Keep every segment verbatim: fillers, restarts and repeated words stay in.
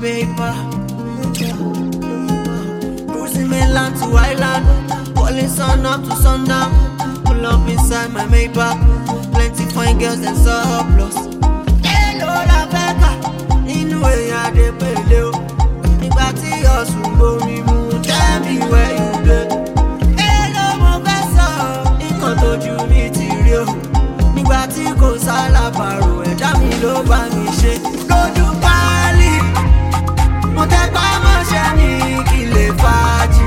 paper. Cruising mainland to island, calling sun up to sundown. Pull up inside my Maybach, plenty fine girls and surplus. Hello la Becca, inu eya de pele o. Nígbà tí ọ̀sùn gbomi mu, tell me where you dey. Hello mo fẹ́ sọ, nǹkan tójú mi ti rí o. Nígbà tí kò sálàbàrò, ẹ̀dá mi ló bá mi ṣe. Lójú pálí, mo tẹpá mọ́ṣẹ́ mi kí lè fàájì,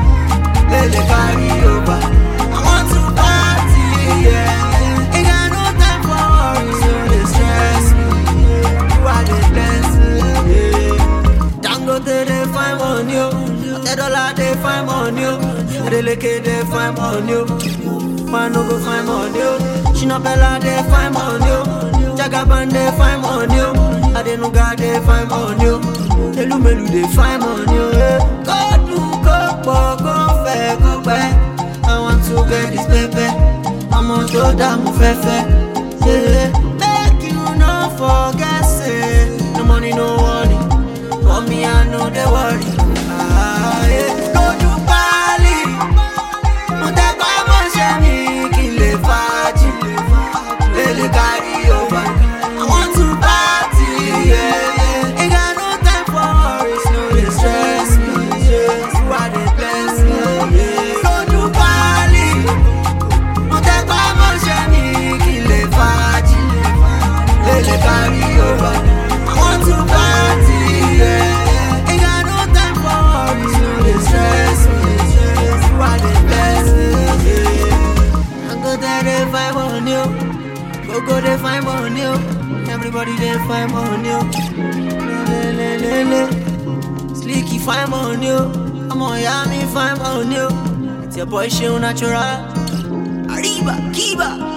lè lè kárí over. I want to party, yeah. Ain't got no time for worries, so they stress me. You are the blessing, yeah. Dangote they find money, the dollar they find money, Adeleke they find money, man no go find money, Shina Bella they find money, Jagaban they find money, Adenuga they find money, Elumelu they find money. Go do go go go fair go back. I want to get this paper, I'm on to damn fefe. Yeah, make you not forget say, no money no worry, for me I know they worry. Ah yeah, go to Bali, mo te pa mo se mi ki le faji, le carry over. I want to party, yeah. Ain't got no time for worries, no they stress me. Yeah, you are the best, yeah. Go to Bali, mo te pa mo se mi ki le faji, le carry over. I want to party, yeah. Ain't got no time for worries, no they stress me. Yeah, you are the best, yeah. I go there they find money, go go they find money, everybody they find money. Le le le le, Slicky find money, I'm on Yami find money. It's your boy Sheo Natural, Arriba, Kiba.